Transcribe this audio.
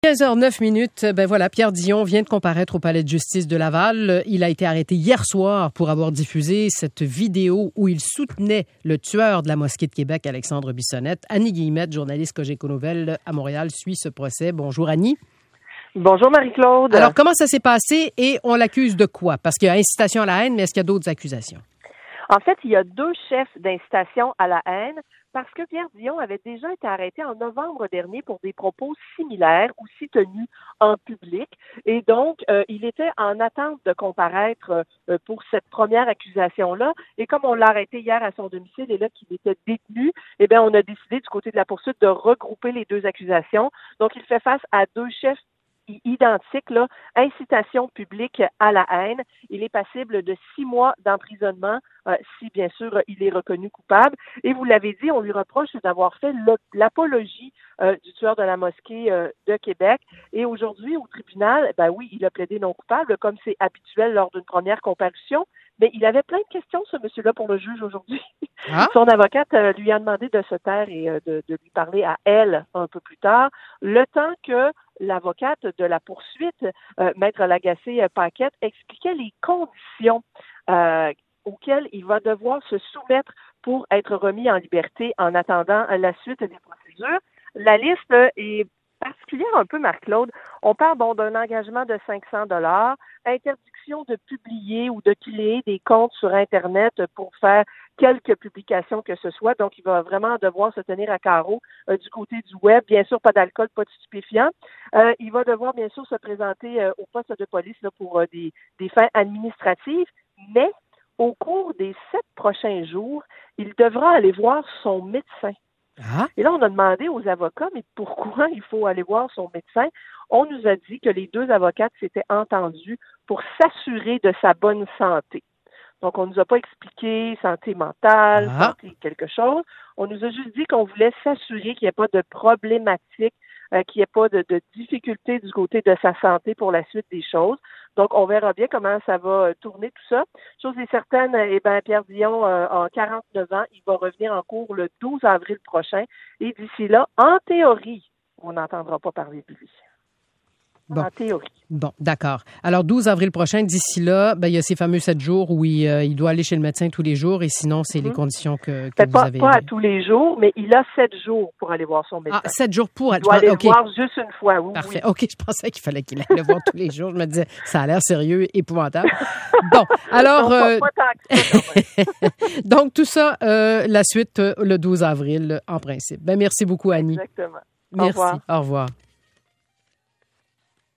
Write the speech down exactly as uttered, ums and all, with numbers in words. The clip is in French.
quinze heures neuf minutes, ben voilà, Pierre Dion vient de comparaître au palais de justice de Laval. Il a été arrêté hier soir pour avoir diffusé cette vidéo où il soutenait le tueur de la Mosquée de Québec, Alexandre Bissonnette. Annie Guillemette, journaliste Cogeco Nouvelles à Montréal, suit ce procès. Bonjour Annie. Bonjour Marie-Claude. Alors, comment ça s'est passé et on l'accuse de quoi? Parce qu'il y a incitation à la haine, mais est-ce qu'il y a d'autres accusations? En fait, il y a deux chefs d'incitation à la haine parce que Pierre Dion avait déjà été arrêté en novembre dernier pour des propos similaires, aussi tenus en public. Et donc, euh, il était en attente de comparaître euh, pour cette première accusation-là. Et comme on l'a arrêté hier à son domicile et là qu'il était détenu, eh bien, on a décidé du côté de la poursuite de regrouper les deux accusations. Donc, il fait face à deux chefs identique, là, incitation publique à la haine. Il est passible de six mois d'emprisonnement euh, si, bien sûr, il est reconnu coupable. Et vous l'avez dit, on lui reproche d'avoir fait l'apologie euh, du tueur de la mosquée euh, de Québec. Et aujourd'hui, au tribunal, ben oui, il a plaidé non coupable, comme c'est habituel lors d'une première comparution. Mais il avait plein de questions, ce monsieur-là, pour le juge aujourd'hui. Ah? Son avocate euh, lui a demandé de se taire et euh, de, de lui parler à elle un peu plus tard, le temps que l'avocate de la poursuite, euh, Maître Lagacé-Paquette, expliquait les conditions euh, auxquelles il va devoir se soumettre pour être remis en liberté en attendant la suite des procédures. La liste est particulière un peu, Marc-Claude. On parle bon, d'un engagement de cinq cents dollars, interdiction de publier ou de créer des comptes sur Internet pour faire quelques publications que ce soit. Donc, il va vraiment devoir se tenir à carreau euh, du côté du web. Bien sûr, pas d'alcool, pas de stupéfiants. Euh, il va devoir, bien sûr, se présenter euh, au poste de police là, pour euh, des, des fins administratives. Mais, au cours des sept prochains jours, il devra aller voir son médecin. Ah. Et là, on a demandé aux avocats, mais pourquoi il faut aller voir son médecin? On nous a dit que les deux avocates s'étaient entendues pour s'assurer de sa bonne santé. Donc, on ne nous a pas expliqué santé mentale, ah. santé quelque chose. On nous a juste dit qu'on voulait s'assurer qu'il n'y ait pas de problématique, euh, qu'il n'y ait pas de, de difficulté du côté de sa santé pour la suite des choses. Donc, on verra bien comment ça va euh, tourner tout ça. Chose est certaine, eh ben, Pierre Dion euh, a quarante-neuf ans. Il va revenir en cours le douze avril prochain. Et d'ici là, en théorie, on n'entendra pas parler de lui. Bon. En théorie. Bon, d'accord. Alors, douze avril prochain, d'ici là, ben, il y a ces fameux sept jours où il, euh, il doit aller chez le médecin tous les jours et sinon, c'est mm-hmm. les conditions que, que vous pas, avez. Pas à tous les jours, mais il a sept jours pour aller voir son médecin. Ah, sept jours pour aller. Il doit aller okay. le voir juste une fois. Oui, Parfait. Oui. OK, je pensais qu'il fallait qu'il aille le voir tous les jours. Je me disais, ça a l'air sérieux, épouvantable. Bon, alors. Non, euh... pas, pas tant que ça, quand même. Donc, tout ça, euh, la suite, euh, le douze avril, en principe. Ben, merci beaucoup, Annie. Exactement. Merci. Au revoir. Au revoir.